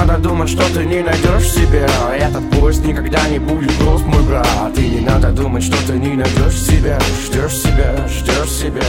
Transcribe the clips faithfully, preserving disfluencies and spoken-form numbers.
надо думать, что ты не найдешь себя. Этот поезд никогда не будет прост, мой брат. И не надо думать, что ты не найдешь себя. Ждешь себя, ждешь себя.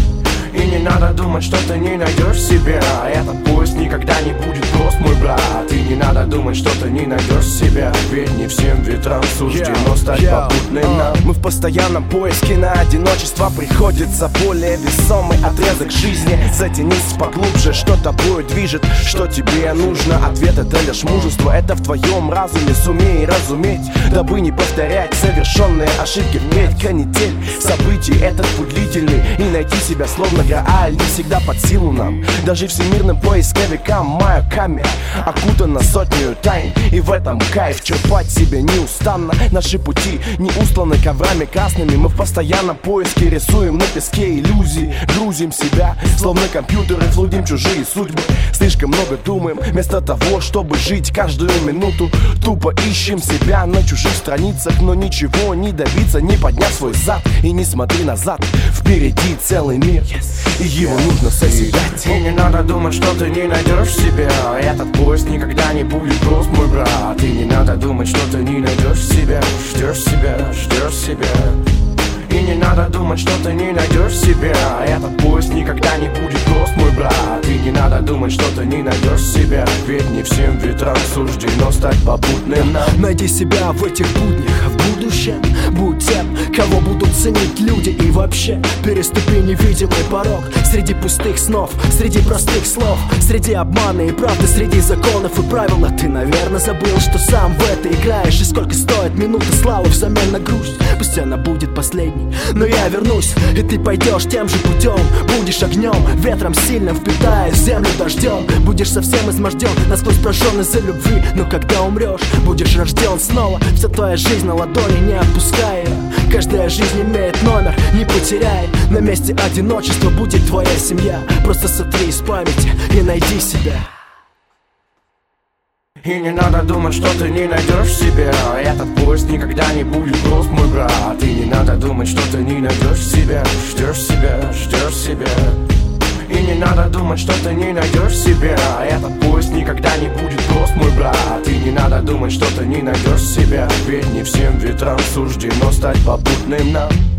И не надо думать, что ты не найдешь себя. Этот поезд никогда не будет прост, мой брат. И не надо думать, что ты не найдешь себя. Ведь не всем ветрам суждено стать yeah, попутным yeah. нам. Мы в постоянном поиске, на одиночество приходится более весомый отрезок жизни. Затянись поглубже, что тобою движет, что тебе нужно. Ответ — это лишь мужество, это в твоем разуме. Сумей разуметь, дабы не повторять совершенные ошибки впредь. Канитель событий, этот путь длительный, и найти себя словно Грааль не всегда под силу нам. Даже всемирным поисковикам моя камера окутана сотнею тайн, и в этом кайф черпать себе неустанно. Наши пути не устланы коврами красными. Мы в постоянном поиске рисуем на песке иллюзий. Грузим себя, словно компьютеры, флудим чужие судьбы. Слишком много думаем, вместо того, чтобы жить каждую минуту. Тупо ищем себя на чужих страницах, но ничего не добиться, не подняв свой зад. И не смотри назад, впереди целый мир, и его нужно созидать. И не надо думать, что ты не найдешь себя. Этот поезд никогда не будет прост, мой брат. И не надо думать, что ты не найдешь себя. Ждешь себя, ждешь себя. И не надо думать, что ты не найдешь себя. Этот поезд никогда не будет прост, мой брат. И не надо думать, что ты не найдешь себя. Ведь не всем ветрам суждено стать попутным нам. Найди себя в этих буднях, в будущем будь тем, кого будут ценить люди. И вообще переступи невидимый порог. Среди пустых снов, среди простых слов, среди обмана и правды, среди законов и правил. А ты, наверное, забыл, что сам в это играешь. И сколько стоит минута славы взамен на грусть. Пусть она будет последней, но я вернусь, и ты пойдешь тем же путем. Будешь огнем, ветром сильным впитая землю дождем. Будешь совсем изможден, насквозь прожжен из-за любви. Но когда умрешь, будешь рожден снова. Вся твоя жизнь на ладони, не отпускай ее. Каждая жизнь имеет номер, не потеряй. На месте одиночества будет твоя семья. Просто сотри из памяти и найди себя. И не надо думать, что ты не найдешь себя. Этот поезд никогда не будет прост, мой брат. И не надо думать, что ты не найдешь себя. Ждешь себя, ждешь себя. И не надо думать, что ты не найдешь себя. Этот поезд никогда не будет прост, мой брат. И не надо думать, что ты не найдешь себя. Ведь не всем ветрам суждено стать попутным нам.